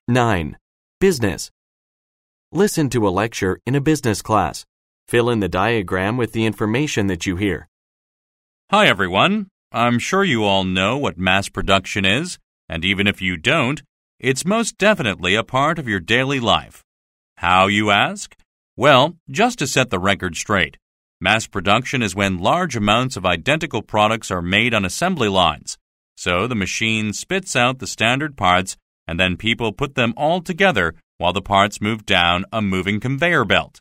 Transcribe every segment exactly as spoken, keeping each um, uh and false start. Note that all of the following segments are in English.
nine. Business. Listen to a lecture in a business class. Fill in the diagram with the information that you hear. Hi everyone. I'm sure you all know what mass production is, and even if you don't, it's most definitely a part of your daily life. How, you ask? Well, just to set the record straight, mass production is when large amounts of identical products are made on assembly lines. So the machine spits out the standard parts, and then people put them all together while the parts move down a moving conveyor belt.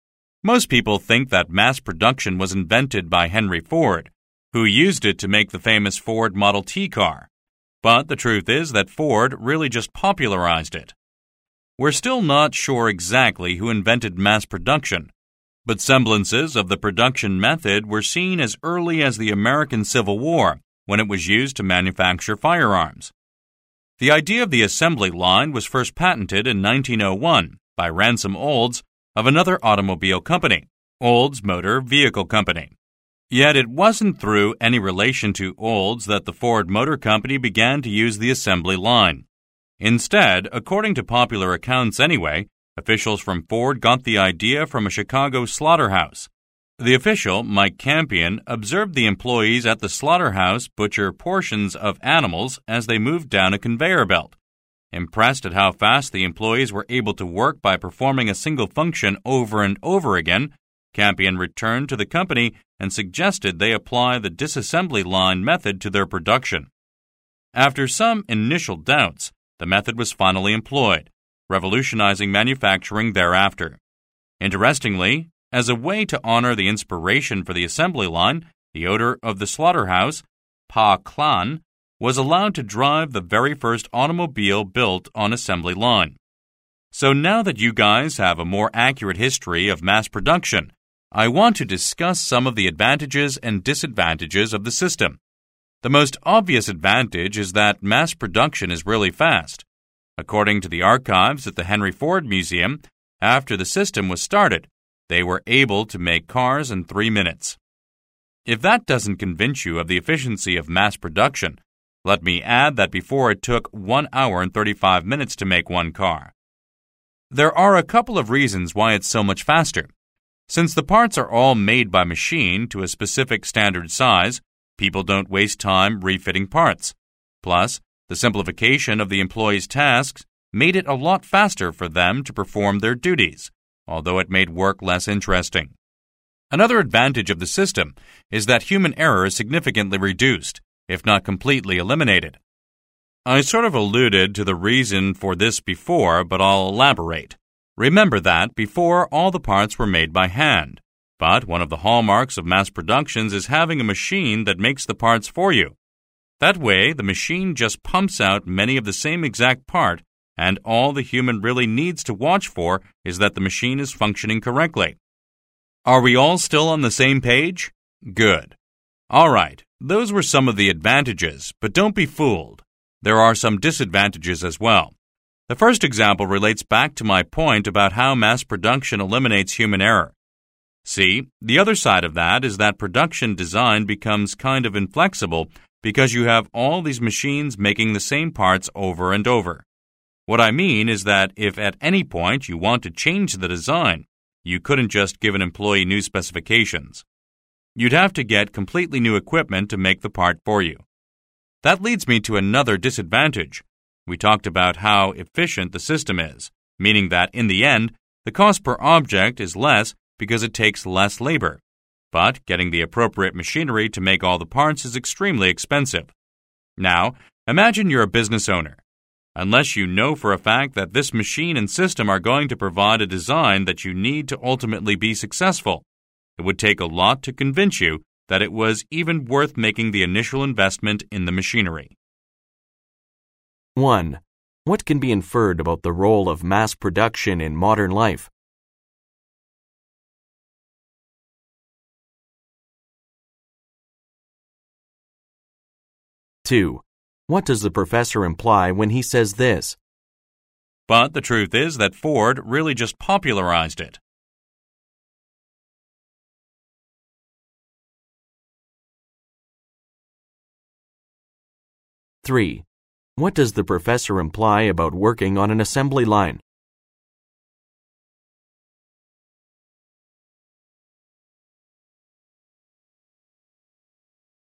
Most people think that mass production was invented by Henry Ford, who used it to make the famous Ford Model T car. But the truth is that Ford really just popularized it. We're still not sure exactly who invented mass production, but semblances of the production method were seen as early as the American Civil War, when it was used to manufacture firearms. The idea of the assembly line was first patented in nineteen oh one by Ransom Olds of another automobile company, Olds Motor Vehicle Company. Yet it wasn't through any relation to Olds that the Ford Motor Company began to use the assembly line. Instead, according to popular accounts anyway, officials from Ford got the idea from a Chicago slaughterhouse. The official, Mike Campion, observed the employees at the slaughterhouse butcher portions of animals as they moved down a conveyor belt. Impressed at how fast the employees were able to work by performing a single function over and over again, Campion returned to the company and suggested they apply the disassembly line method to their production. After some initial doubts, the method was finally employed, revolutionizing manufacturing thereafter. Interestingly, as a way to honor the inspiration for the assembly line, the owner of the slaughterhouse, Pa Klan, was allowed to drive the very first automobile built on assembly line. So now that you guys have a more accurate history of mass production, I want to discuss some of the advantages and disadvantages of the system. The most obvious advantage is that mass production is really fast. According to the archives at the Henry Ford Museum, after the system was started, they were able to make cars in three minutes. If that doesn't convince you of the efficiency of mass production, let me add that before it took one hour and thirty-five minutes to make one car. There are a couple of reasons why it's so much faster. Since the parts are all made by machine to a specific standard size, people don't waste time refitting parts. Plus, the simplification of the employees' tasks made it a lot faster for them to perform their duties, although it made work less interesting. Another advantage of the system is that human error is significantly reduced, if not completely eliminated. I sort of alluded to the reason for this before, but I'll elaborate. Remember that before all the parts were made by hand, but one of the hallmarks of mass productions is having a machine that makes the parts for you. That way, the machine just pumps out many of the same exact part, and all the human really needs to watch for is that the machine is functioning correctly. Are we all still on the same page? Good. All right, those were some of the advantages, but don't be fooled. There are some disadvantages as well. The first example relates back to my point about how mass production eliminates human error. See, the other side of that is that production design becomes kind of inflexible because you have all these machines making the same parts over and over. What I mean is that if at any point you want to change the design, you couldn't just give an employee new specifications. You'd have to get completely new equipment to make the part for you. That leads me to another disadvantage. We talked about how efficient the system is, meaning that in the end, the cost per object is less because it takes less labor. But getting the appropriate machinery to make all the parts is extremely expensive. Now, imagine you're a business owner. Unless you know for a fact that this machine and system are going to provide a design that you need to ultimately be successful, it would take a lot to convince you that it was even worth making the initial investment in the machinery. one. What can be inferred about the role of mass production in modern life? two. What does the professor imply when he says this? But the truth is that Ford really just popularized it. three. What does the professor imply about working on an assembly line?